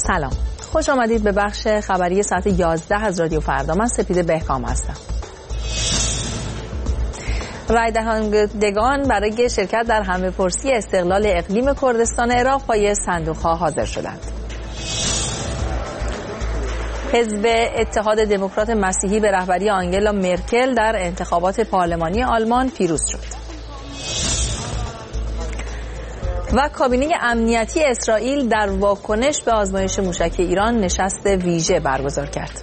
سلام، خوش آمدید به بخش خبری ساعت 11 از رادیو فردا. من سپیده بهکام هستم. رای دهندگان برای شرکت در همه‌پرسی استقلال اقلیم کردستان عراق پای صندوق‌ها حاضر شدند. حزب اتحاد دموکرات مسیحی به رهبری آنگلا مرکل در انتخابات پارلمانی آلمان پیروز شد. و کابینه امنیتی اسرائیل در واکنش به آزمایش موشک ایران نشست ویژه برگزار کرد.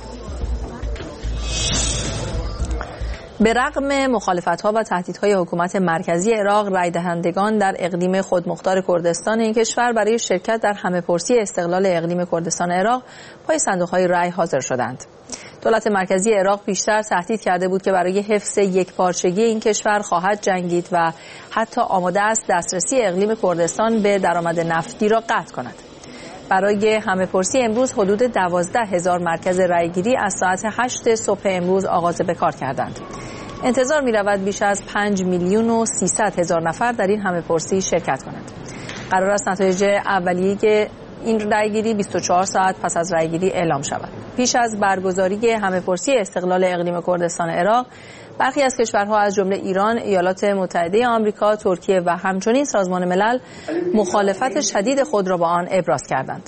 به رغم مخالفت‌ها و تهدیدهای حکومت مرکزی عراق، رای دهندگان در اقلیم خودمختار کردستان این کشور برای شرکت در همه‌پرسی استقلال اقلیم کردستان عراق پای صندوق‌های رای حاضر شدند. دولت مرکزی عراق پیشتر تهدید کرده بود که برای حفظ یکپارچگی این کشور خواهد جنگید و حتی آماده است دسترسی اقلیم کردستان به درآمد نفتی را قطع کند. برای همه‌پرسی امروز حدود 12,000 مرکز رایگیری از ساعت 8 صبح امروز آغاز به کار کردند. انتظار می‌رود بیش از 5,300,000 نفر در این همه‌پرسی شرکت کنند. قرار است نتایج اولیه این رایگیری 24 ساعت پس از رایگیری اعلام شود. پیش از برگزاری همه‌پرسی استقلال اقلیم کردستان عراق، برخی از کشورها از جمله ایران، ایالات متحده آمریکا، ترکیه و همچنین سازمان ملل مخالفت شدید خود را با آن ابراز کردند.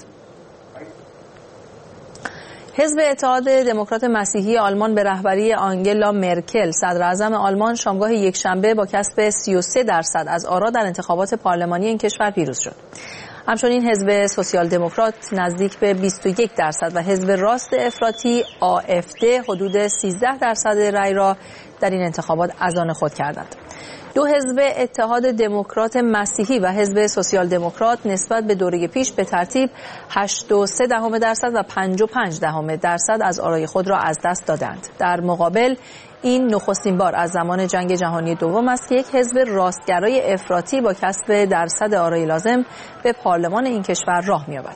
حزب اتحاد دموکرات مسیحی آلمان به رهبری آنگلا مرکل صدراعظم آلمان شامگاه یکشنبه با کسب 33% از آرا در انتخابات پارلمانی این کشور پیروز شد. همچنین حزب سوسیال دموکرات نزدیک به 21% و حزب راست افراطی AfD حدود 13% رأی را در این انتخابات از آن خود کردند. دو حزب اتحاد دموکرات مسیحی و حزب سوسیال دموکرات نسبت به دوره پیش به ترتیب 8.3% و 5.5% از آرای خود را از دست دادند. در مقابل این نخستین بار از زمان جنگ جهانی دوم است که یک حزب راستگرای افراطی با کسب درصد آرای لازم به پارلمان این کشور راه می‌یابد.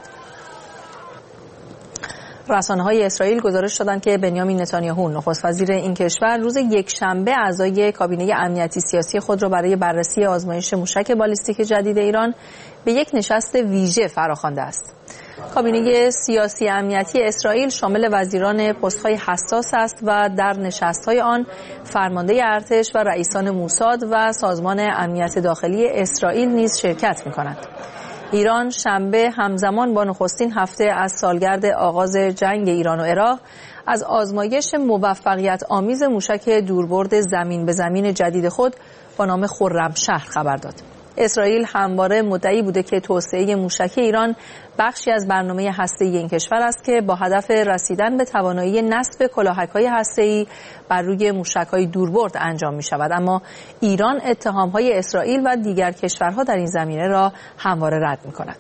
رسانه‌های اسرائیل گزارش دادند که بنیامین نتانیاهو نخست وزیر این کشور روز یکشنبه اعضای کابینه امنیتی سیاسی خود را برای بررسی آزمایش موشک بالیستیک جدید ایران به یک نشست ویژه فراخوانده است. کابینه سیاسی امنیتی اسرائیل شامل وزیران پست‌های حساس است و در نشست‌های آن فرمانده ارتش و رئیسان موساد و سازمان امنیت داخلی اسرائیل نیز شرکت می‌کنند. ایران شنبه همزمان با نخستین هفته از سالگرد آغاز جنگ ایران و عراق از آزمایش موفقیت آمیز موشک دوربرد زمین به زمین جدید خود با نام خرمشهر خبر داد. اسرائیل همواره مدعی بوده که توسعه موشک ایران بخشی از برنامه هسته‌ای این کشور است که با هدف رسیدن به توانایی نصب کلاهک‌های هسته‌ای بر روی موشک‌های دوربرد انجام می‌شود، اما ایران اتهام‌های اسرائیل و دیگر کشورها در این زمینه را همواره رد می‌کند.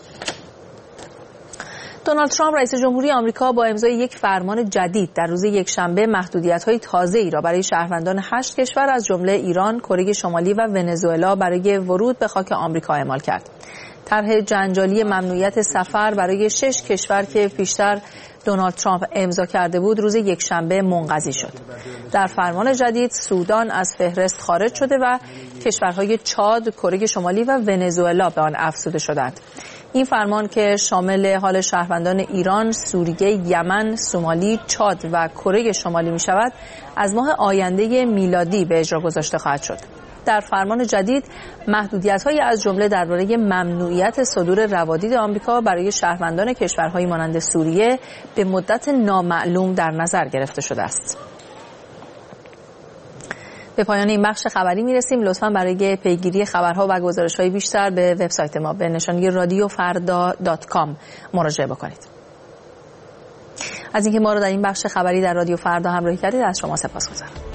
دونالد ترامپ رئیس جمهوری آمریکا با امضای یک فرمان جدید در روز یکشنبه محدودیت‌های تازه‌ای را برای شهروندان 8 کشور از جمله ایران، کره شمالی و ونزوئلا برای ورود به خاک آمریکا اعمال کرد. طرح جنجالی ممنوعیت سفر برای 6 کشور که پیشتر دونالد ترامپ امضا کرده بود روز یکشنبه منقضی شد. در فرمان جدید سودان از فهرست خارج شده و کشورهای چاد، کره شمالی و ونزوئلا به آن افزوده شدند. این فرمان که شامل حال شهروندان ایران، سوریه، یمن، سومالی، چاد و کره شمالی می شود، از ماه آینده میلادی به اجرا گذاشته خواهد شد. در فرمان جدید محدودیت‌هایی از جمله درباره ممنوعیت صدور روادید آمریکا برای شهروندان کشورهایی مانند سوریه به مدت نامعلوم در نظر گرفته شده است. به پایان این بخش خبری میرسیم. لطفاً برای پیگیری خبرها و گزارش‌های بیشتر به وبسایت ما به نشانی radiofarda.com مراجعه بکنید. از اینکه ما را در این بخش خبری در رادیو فردا همراهی کردید از شما سپاسگزارم.